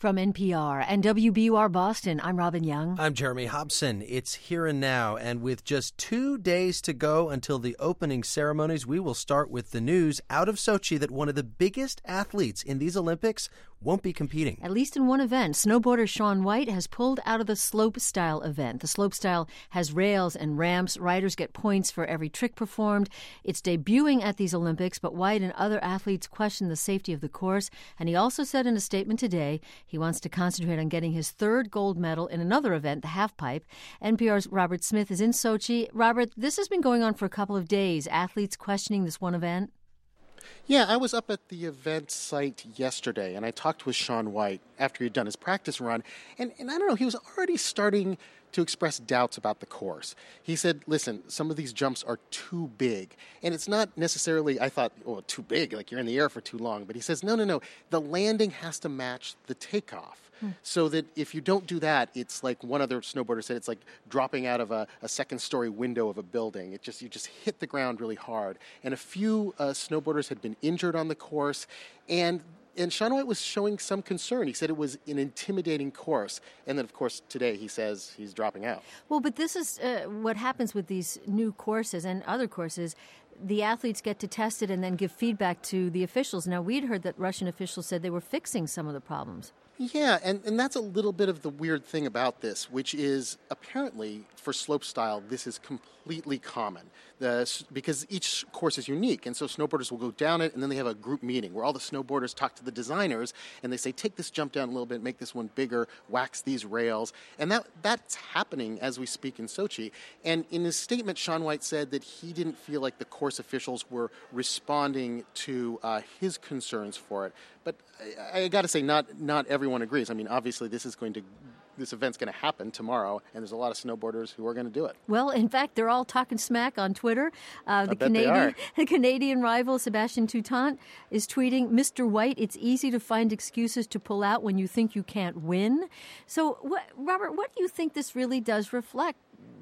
From NPR and WBUR Boston, I'm Robin Young. I'm Jeremy Hobson. It's here and now, and with just 2 days to go until the opening ceremonies, we will start with the news out of Sochi that one of the biggest athletes in these Olympics won't be competing. At least in one event, snowboarder Shaun White has pulled out of the slopestyle event. The slopestyle has rails and ramps. Riders get points for every trick performed. It's debuting at these Olympics, but White and other athletes question the safety of the course. And he also said in a statement today he wants to concentrate on getting his third gold medal in another event, the halfpipe. NPR's Robert Smith is in Sochi. Robert, this has been going on for a couple of days. Athletes questioning this one event. Yeah, I was up at the event site yesterday, and I talked with Shaun White after he'd done his practice run, and I don't know, he was already starting to express doubts about the course. He said, listen, some of these jumps are too big, and it's not necessarily, I thought, too big, like you're in the air for too long, but he says, no, the landing has to match the takeoff. So that if you don't do that, it's like one other snowboarder said, it's like dropping out of a second-story window of a building. You just hit the ground really hard. And a few snowboarders had been injured on the course, and Shaun White was showing some concern. He said it was an intimidating course. And then, of course, today he says he's dropping out. Well, but this is what happens with these new courses and other courses. The athletes get to test it and then give feedback to the officials. Now, we'd heard that Russian officials said they were fixing some of the problems. Yeah, and that's a little bit of the weird thing about this, which is apparently for slopestyle, this is completely common because each course is unique. And so snowboarders will go down it, and then they have a group meeting where all the snowboarders talk to the designers, and they say, take this jump down a little bit, make this one bigger, wax these rails. And that's happening as we speak in Sochi. And in his statement, Shaun White said that he didn't feel like the course officials were responding to his concerns for it. But I got to say, not everyone agrees. I mean, obviously, this event's going to happen tomorrow, and there's a lot of snowboarders who are going to do it. Well, in fact, they're all talking smack on Twitter. The Canadian rival, Sebastian Toutant, is tweeting, Mr. White, it's easy to find excuses to pull out when you think you can't win. So, Robert, what do you think this really does reflect?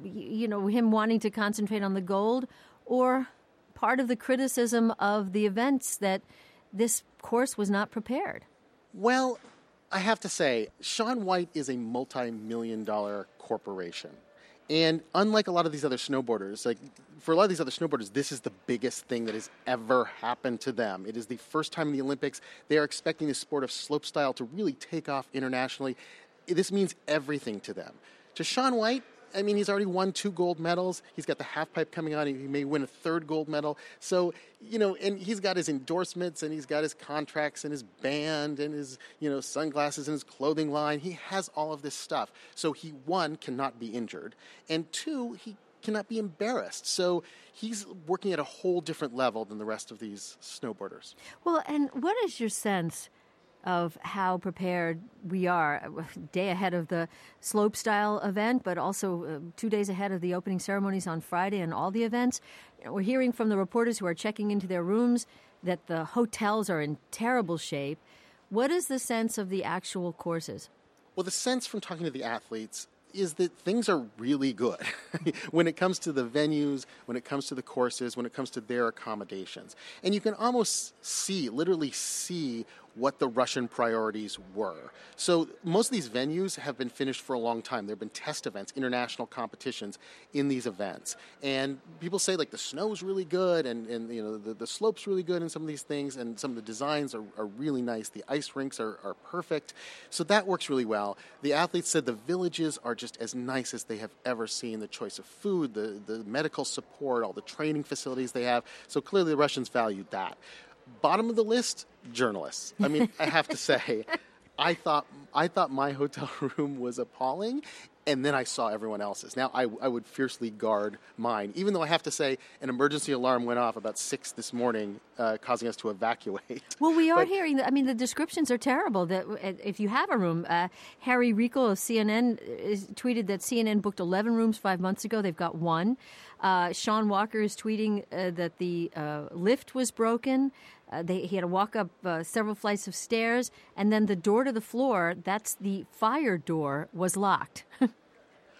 Him wanting to concentrate on the gold, or part of the criticism of the events that this course was not prepared? Well, I have to say, Shaun White is a multi-million-dollar corporation. And unlike a lot of these other snowboarders, for a lot of these other snowboarders, this is the biggest thing that has ever happened to them. It is the first time in the Olympics. They are expecting the sport of slopestyle to really take off internationally. This means everything to them. To Shaun White, I mean, he's already won 2 gold medals. He's got the halfpipe coming on. He may win a 3rd gold medal. So, and he's got his endorsements, and he's got his contracts, and his band, and his, sunglasses, and his clothing line. He has all of this stuff. So he, 1, cannot be injured, and 2, he cannot be embarrassed. So he's working at a whole different level than the rest of these snowboarders. Well, and what is your sense of how prepared we are a day ahead of the slopestyle event, but also 2 days ahead of the opening ceremonies on Friday and all the events? We're hearing from the reporters who are checking into their rooms that the hotels are in terrible shape. What is the sense of the actual courses? Well, the sense from talking to the athletes is that things are really good when it comes to the venues, when it comes to the courses, when it comes to their accommodations. And you can almost literally see what the Russian priorities were. So most of these venues have been finished for a long time. There have been test events, international competitions in these events. And people say the snow's really good and the slope's really good in some of these things, and some of the designs are really nice. The ice rinks are perfect. So that works really well. The athletes said the villages are just as nice as they have ever seen. The choice of food, the medical support, all the training facilities they have. So clearly the Russians valued that. Bottom of the list, journalists. I mean, I have to say, I thought my hotel room was appalling, and then I saw everyone else's. Now, I would fiercely guard mine, even though I have to say an emergency alarm went off about 6 this morning, causing us to evacuate. Well, we are hearing, the descriptions are terrible. That if you have a room, Harry Rekel of CNN tweeted that CNN booked 11 rooms 5 months ago. They've got 1. Sean Walker is tweeting that the lift was broken. He had to walk up several flights of stairs, and then the door to the floor, that's the fire door, was locked.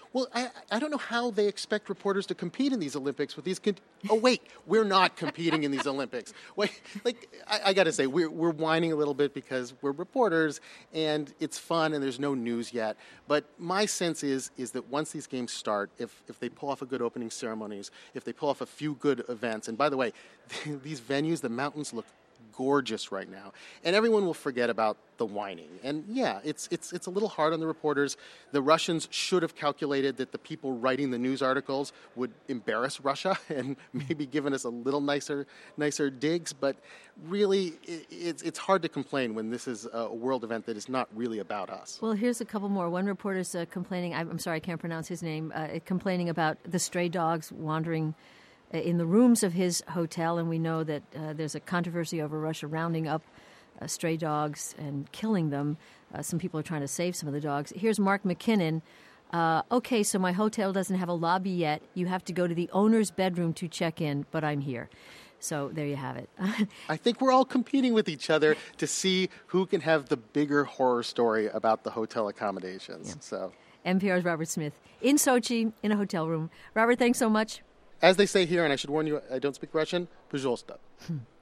Well, I don't know how they expect reporters to compete in these Olympics with these. Oh, wait, we're not competing in these Olympics. Wait, I got to say, we're whining a little bit because we're reporters and it's fun and there's no news yet. But my sense is that once these games start, if they pull off a good opening ceremonies, if they pull off a few good events, and by the way, these venues, the mountains look gorgeous right now, and everyone will forget about the whining. And yeah, it's a little hard on the reporters. The Russians should have calculated that the people writing the news articles would embarrass Russia and maybe given us a little nicer digs. But really, it's hard to complain when this is a world event that is not really about us. Well, here's a couple more. One reporter's complaining. I'm sorry, I can't pronounce his name. Complaining about the stray dogs wandering in the rooms of his hotel, and we know that there's a controversy over Russia rounding up stray dogs and killing them. Some people are trying to save some of the dogs. Here's Mark McKinnon. Okay, so my hotel doesn't have a lobby yet. You have to go to the owner's bedroom to check in, but I'm here. So there you have it. I think we're all competing with each other to see who can have the bigger horror story about the hotel accommodations. Yeah. So NPR's Robert Smith in Sochi in a hotel room. Robert, thanks so much. As they say here, and I should warn you, I don't speak Russian, пожалуйста.